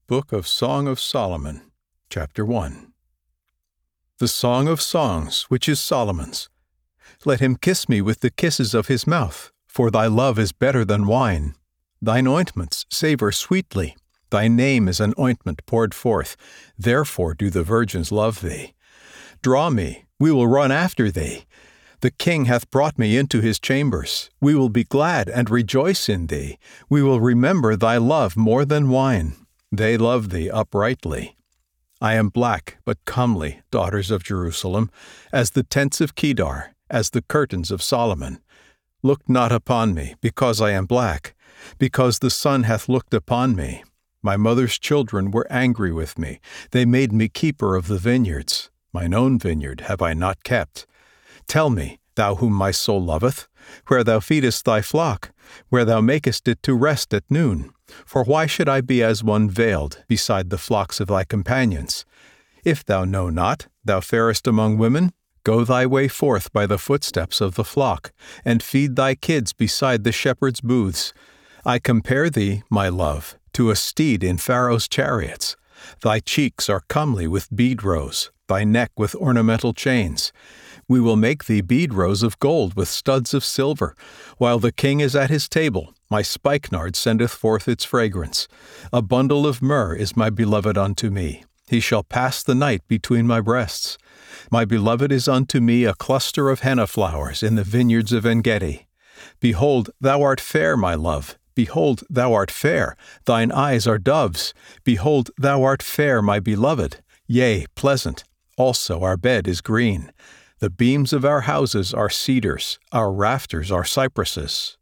Book of Song of Solomon, Chapter 1. The Song of Songs, which is Solomon's. Let him kiss me with the kisses of his mouth, for thy love is better than wine. Thine ointments savor sweetly. Thy name is an ointment poured forth. Therefore do the virgins love thee. Draw me, we will run after thee. The king hath brought me into his chambers. We will be glad and rejoice in thee. We will remember thy love more than wine. They love thee uprightly. I am black but comely, daughters of Jerusalem, as the tents of Kedar, as the curtains of Solomon. Look not upon me, because I am black, because the sun hath looked upon me. My mother's children were angry with me. They made me keeper of the vineyards. Mine own vineyard have I not kept. Tell me, thou whom my soul loveth, where thou feedest thy flock, where thou makest it to rest at noon. For why should I be as one veiled beside the flocks of thy companions? If thou know not, thou farest among women, go thy way forth by the footsteps of the flock, and feed thy kids beside the shepherds' booths. I compare thee, my love, to a steed in Pharaoh's chariots. Thy cheeks are comely with bead rows, thy neck with ornamental chains. We will make thee bead rows of gold with studs of silver. While the king is at his table, my spikenard sendeth forth its fragrance. A bundle of myrrh is my beloved unto me. He shall pass the night between my breasts. My beloved is unto me a cluster of henna flowers in the vineyards of En-gedi. Behold, thou art fair, my love. Behold, thou art fair. Thine eyes are doves. Behold, thou art fair, my beloved. Yea, pleasant. Also our bed is green. The beams of our houses are cedars, our rafters are cypresses.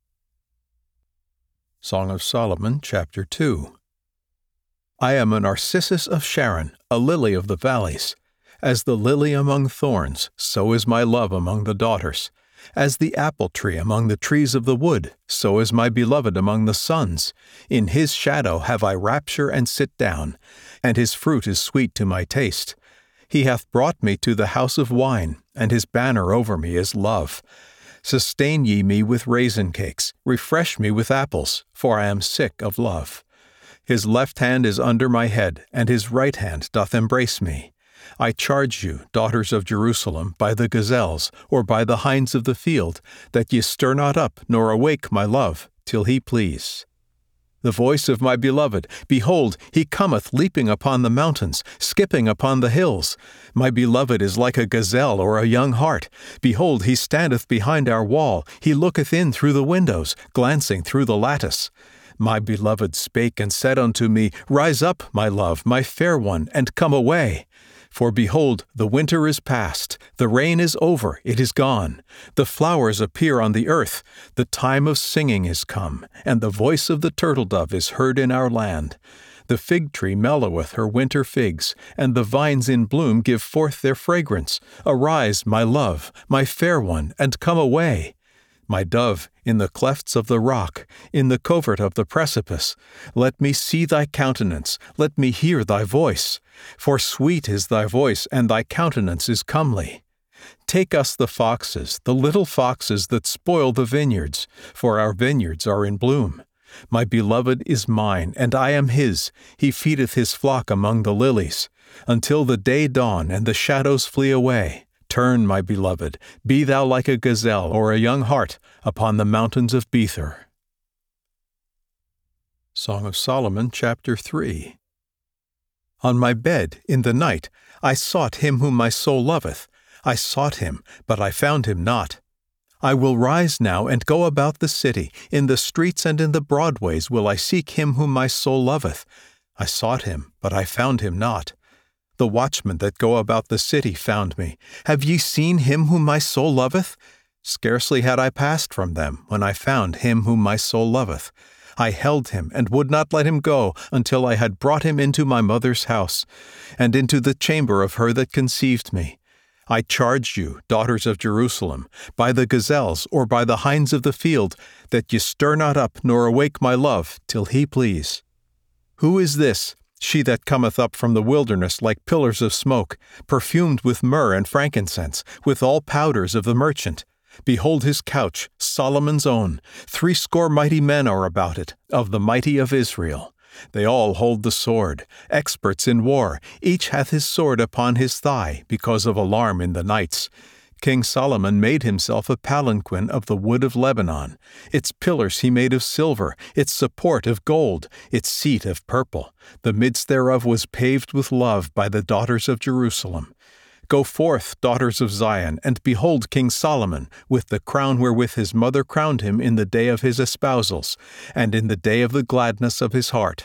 Song of Solomon, Chapter 2. I am a narcissus of Sharon, a lily of the valleys. As the lily among thorns, so is my love among the daughters. As the apple tree among the trees of the wood, so is my beloved among the sons. In his shadow have I rapture and sit down, and his fruit is sweet to my taste. He hath brought me to the house of wine, and his banner over me is love. Sustain ye me with raisin cakes, refresh me with apples, for I am sick of love. His left hand is under my head, and his right hand doth embrace me. I charge you, daughters of Jerusalem, by the gazelles, or by the hinds of the field, that ye stir not up, nor awake my love, till he please. The voice of my beloved, behold, he cometh leaping upon the mountains, skipping upon the hills. My beloved is like a gazelle or a young hart. Behold, he standeth behind our wall, he looketh in through the windows, glancing through the lattice. My beloved spake and said unto me, Rise up, my love, my fair one, and come away. For behold, the winter is past, the rain is over, it is gone. The flowers appear on the earth, the time of singing is come, and the voice of the turtle-dove is heard in our land. The fig tree melloweth her winter figs, and the vines in bloom give forth their fragrance. Arise, my love, my fair one, and come away. My dove, in the clefts of the rock, in the covert of the precipice, let me see thy countenance, let me hear thy voice. For sweet is thy voice, and thy countenance is comely. Take us the foxes, the little foxes that spoil the vineyards, for our vineyards are in bloom. My beloved is mine, and I am his. He feedeth his flock among the lilies, until the day dawn and the shadows flee away. Turn, my beloved, be thou like a gazelle or a young hart upon the mountains of Bether. Song of Solomon, Chapter 3. On my bed, in the night, I sought him whom my soul loveth. I sought him, but I found him not. I will rise now and go about the city. In the streets and in the broadways will I seek him whom my soul loveth. I sought him, but I found him not. The watchmen that go about the city found me. Have ye seen him whom my soul loveth? Scarcely had I passed from them, when I found him whom my soul loveth. I held him, and would not let him go, until I had brought him into my mother's house, and into the chamber of her that conceived me. I charge you, daughters of Jerusalem, by the gazelles, or by the hinds of the field, that ye stir not up, nor awake my love, till he please. Who is this? She that cometh up from the wilderness like pillars of smoke, perfumed with myrrh and frankincense, with all powders of the merchant. Behold his couch, Solomon's own. 80 mighty men are about it, of the mighty of Israel. They all hold the sword, experts in war. Each hath his sword upon his thigh, because of alarm in the nights. King Solomon made himself a palanquin of the wood of Lebanon. Its pillars he made of silver, its support of gold, its seat of purple. The midst thereof was paved with love by the daughters of Jerusalem. Go forth, daughters of Zion, and behold King Solomon, with the crown wherewith his mother crowned him in the day of his espousals, and in the day of the gladness of his heart.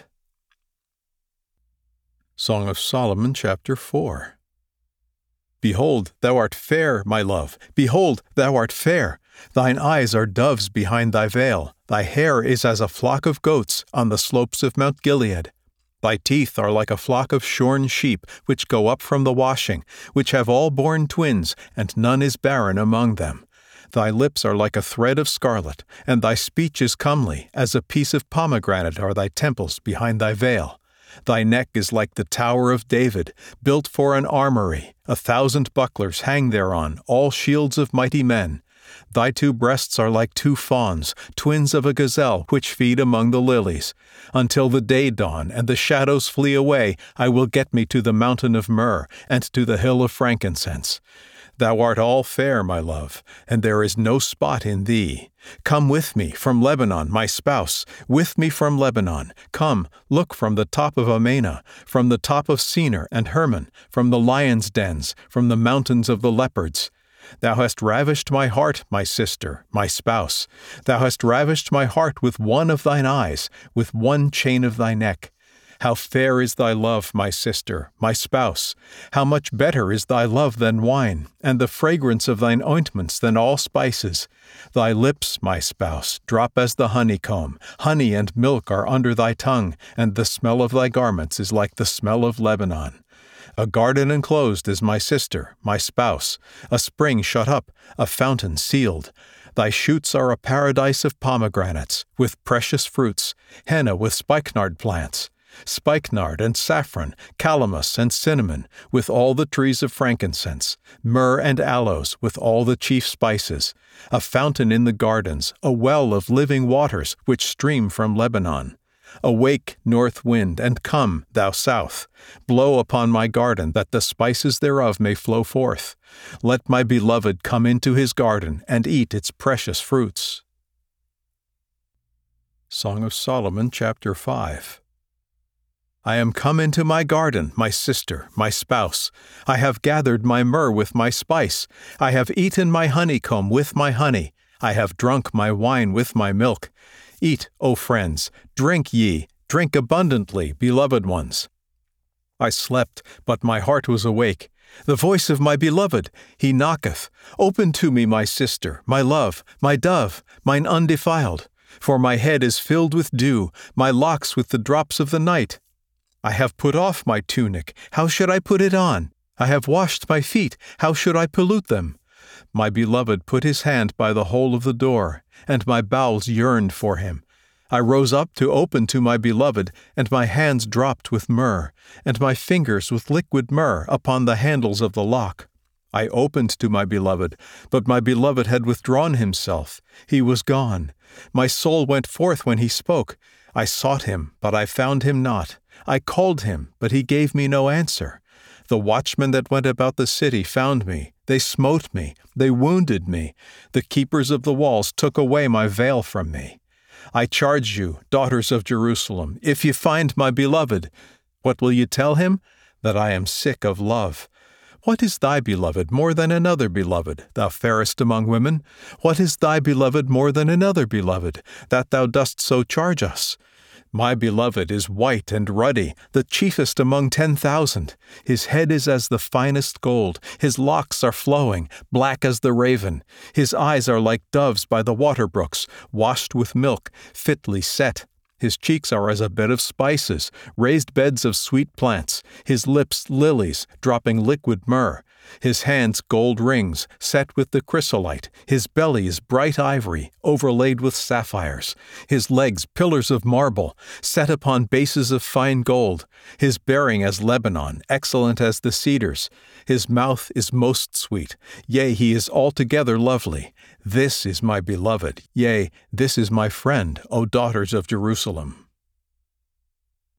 Song of Solomon, chapter 4. Behold, thou art fair, my love. Behold, thou art fair. Thine eyes are doves behind thy veil. Thy hair is as a flock of goats on the slopes of Mount Gilead. Thy teeth are like a flock of shorn sheep, which go up from the washing, which have all borne twins, and none is barren among them. Thy lips are like a thread of scarlet, and thy speech is comely, as a piece of pomegranate are thy temples behind thy veil. Thy neck is like the tower of David, built for an armory. 1,000 bucklers hang thereon, all shields of mighty men. Thy 2 breasts are like 2 fawns, twins of a gazelle, which feed among the lilies. Until the day dawn and the shadows flee away, I will get me to the mountain of myrrh, and to the hill of frankincense. Thou art all fair, my love, and there is no spot in thee. Come with me from Lebanon, my spouse, with me from Lebanon. Come, look from the top of Amana, from the top of Senir and Hermon, from the lions' dens, from the mountains of the leopards. Thou hast ravished my heart, my sister, my spouse. Thou hast ravished my heart with one of thine eyes, with one chain of thy neck. How fair is thy love, my sister, my spouse! How much better is thy love than wine, and the fragrance of thine ointments than all spices! Thy lips, my spouse, drop as the honeycomb. Honey and milk are under thy tongue, and the smell of thy garments is like the smell of Lebanon. A garden enclosed is my sister, my spouse, a spring shut up, a fountain sealed. Thy shoots are a paradise of pomegranates, with precious fruits, henna with spikenard plants. Spikenard and saffron, calamus and cinnamon, with all the trees of frankincense, myrrh and aloes, with all the chief spices, a fountain in the gardens, a well of living waters, which stream from Lebanon. Awake, north wind, and come, thou south. Blow upon my garden, that the spices thereof may flow forth. Let my beloved come into his garden, and eat its precious fruits. Song of Solomon, chapter 5. I am come into my garden, my sister, my spouse. I have gathered my myrrh with my spice. I have eaten my honeycomb with my honey. I have drunk my wine with my milk. Eat, O friends, drink ye, drink abundantly, beloved ones. I slept, but my heart was awake. The voice of my beloved, he knocketh. Open to me, my sister, my love, my dove, mine undefiled. For my head is filled with dew, my locks with the drops of the night. I have put off my tunic, how should I put it on? I have washed my feet, how should I pollute them? My beloved put his hand by the hole of the door, and my bowels yearned for him. I rose up to open to my beloved, and my hands dropped with myrrh, and my fingers with liquid myrrh upon the handles of the lock. I opened to my beloved, but my beloved had withdrawn himself. He was gone. My soul went forth when he spoke. I sought him, but I found him not. I called him, but he gave me no answer. The watchmen that went about the city found me. They smote me. They wounded me. The keepers of the walls took away my veil from me. I charge you, daughters of Jerusalem, if ye find my beloved, what will ye tell him? That I am sick of love. What is thy beloved more than another beloved, thou fairest among women? What is thy beloved more than another beloved, that thou dost so charge us? My beloved is white and ruddy, the chiefest among 10,000. His head is as the finest gold. His locks are flowing, black as the raven. His eyes are like doves by the water brooks, washed with milk, fitly set. His cheeks are as a bed of spices, raised beds of sweet plants. His lips lilies, dropping liquid myrrh. His hands gold rings, set with the chrysolite. His belly is bright ivory, overlaid with sapphires. His legs pillars of marble, set upon bases of fine gold. His bearing as Lebanon, excellent as the cedars. His mouth is most sweet. Yea, he is altogether lovely. This is my beloved. Yea, this is my friend, O daughters of Jerusalem.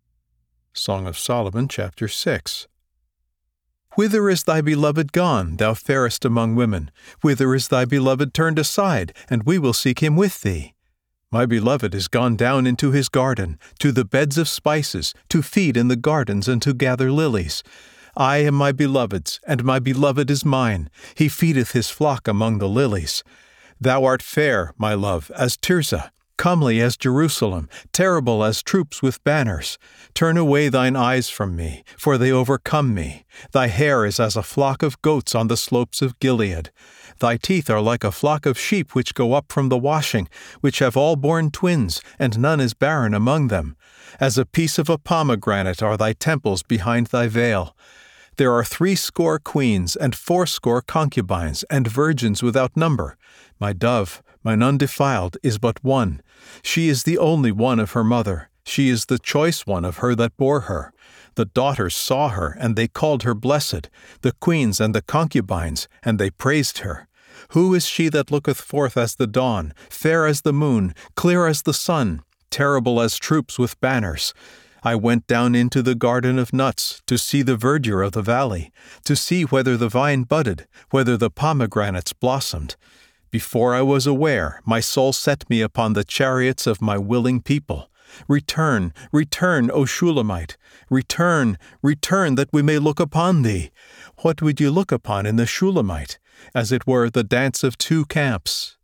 Song of Solomon, chapter 6. Whither is thy beloved gone, thou fairest among women? Whither is thy beloved turned aside, and we will seek him with thee? My beloved is gone down into his garden, to the beds of spices, to feed in the gardens and to gather lilies. I am my beloved's, and my beloved is mine. He feedeth his flock among the lilies. Thou art fair, my love, as Tirzah, comely as Jerusalem, terrible as troops with banners. Turn away thine eyes from me, for they overcome me. Thy hair is as a flock of goats on the slopes of Gilead. Thy teeth are like a flock of sheep which go up from the washing, which have all borne twins, and none is barren among them. As a piece of a pomegranate are thy temples behind thy veil. There are 80 queens, and 80 concubines, and virgins without number. My dove, mine undefiled, is but one. She is the only one of her mother. She is the choice one of her that bore her. The daughters saw her, and they called her blessed, the queens and the concubines, and they praised her. Who is she that looketh forth as the dawn, fair as the moon, clear as the sun, terrible as troops with banners? I went down into the garden of nuts, to see the verdure of the valley, to see whether the vine budded, whether the pomegranates blossomed. Before I was aware, my soul set me upon the chariots of my willing people. Return, return, O Shulamite! Return, return, that we may look upon thee. What would you look upon in the Shulamite? As it were the dance of 2 camps.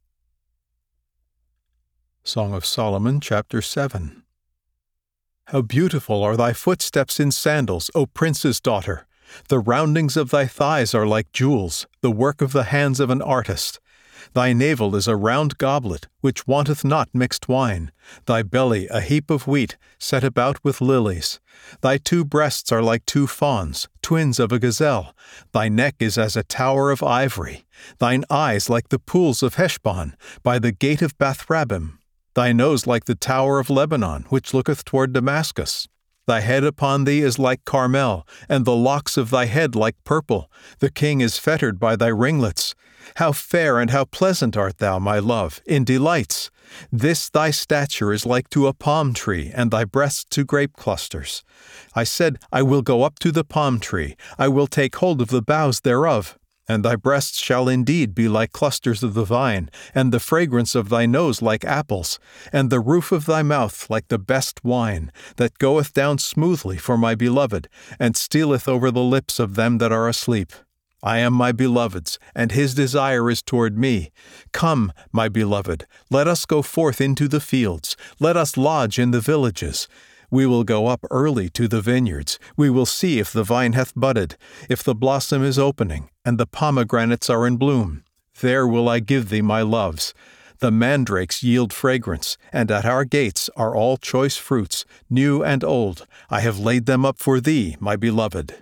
Song of Solomon, chapter 7. How beautiful are thy footsteps in sandals, O prince's daughter! The roundings of thy thighs are like jewels, the work of the hands of an artist. Thy navel is a round goblet, which wanteth not mixed wine. Thy belly a heap of wheat, set about with lilies. Thy 2 breasts are like 2 fawns, twins of a gazelle. Thy neck is as a tower of ivory. Thine eyes like the pools of Heshbon, by the gate of Bath-rabbim. Thy nose like the tower of Lebanon, which looketh toward Damascus. Thy head upon thee is like Carmel, and the locks of thy head like purple. The king is fettered by thy ringlets. How fair and how pleasant art thou, my love, in delights! This thy stature is like to a palm tree, and thy breasts to grape clusters. I said, I will go up to the palm tree, I will take hold of the boughs thereof. And thy breasts shall indeed be like clusters of the vine, and the fragrance of thy nose like apples, and the roof of thy mouth like the best wine, that goeth down smoothly for my beloved, and stealeth over the lips of them that are asleep. I am my beloved's, and his desire is toward me. Come, my beloved, let us go forth into the fields, let us lodge in the villages. We will go up early to the vineyards. We will see if the vine hath budded, if the blossom is opening, and the pomegranates are in bloom. There will I give thee my loves. The mandrakes yield fragrance, and at our gates are all choice fruits, new and old. I have laid them up for thee, my beloved.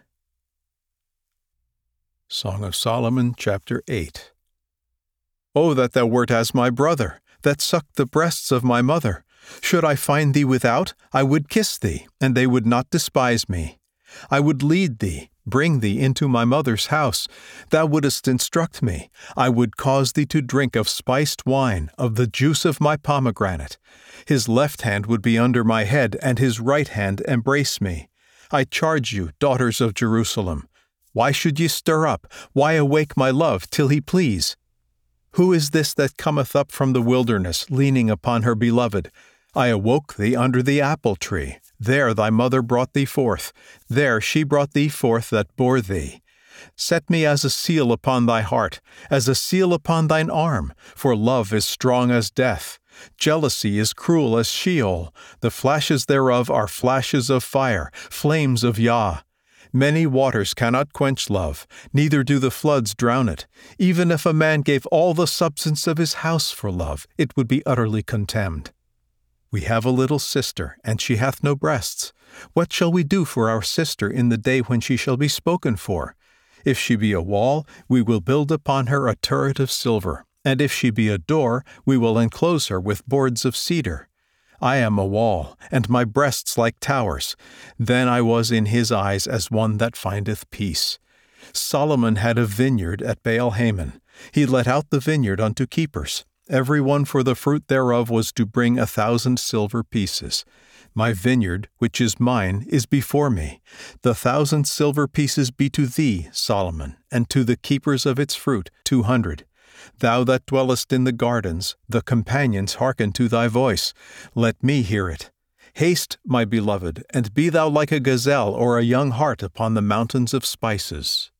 Song of Solomon, chapter 8. O that thou wert as my brother, that sucked the breasts of my mother! Should I find thee without, I would kiss thee, and they would not despise me. I would lead thee, bring thee into my mother's house. Thou wouldest instruct me. I would cause thee to drink of spiced wine, of the juice of my pomegranate. His left hand would be under my head, and his right hand embrace me. I charge you, daughters of Jerusalem. Why should ye stir up? Why awake my love, till he please? Who is this that cometh up from the wilderness, leaning upon her beloved? I awoke thee under the apple tree. There thy mother brought thee forth. There she brought thee forth that bore thee. Set me as a seal upon thy heart, as a seal upon thine arm, for love is strong as death. Jealousy is cruel as Sheol. The flashes thereof are flashes of fire, flames of Yah. Many waters cannot quench love, neither do the floods drown it. Even if a man gave all the substance of his house for love, it would be utterly contemned. We have a little sister, and she hath no breasts. What shall we do for our sister in the day when she shall be spoken for? If she be a wall, we will build upon her a turret of silver, and if she be a door, we will enclose her with boards of cedar. I am a wall, and my breasts like towers. Then I was in his eyes as one that findeth peace. Solomon had a vineyard at Baal-Hamon. He let out the vineyard unto keepers. Every one for the fruit thereof was to bring 1,000 silver pieces. My vineyard, which is mine, is before me. 1,000 silver pieces be to thee, Solomon, and to the keepers of its fruit 200. Thou that dwellest in the gardens, the companions hearken to thy voice. Let me hear it. Haste, my beloved, and be thou like a gazelle or a young hart upon the mountains of spices.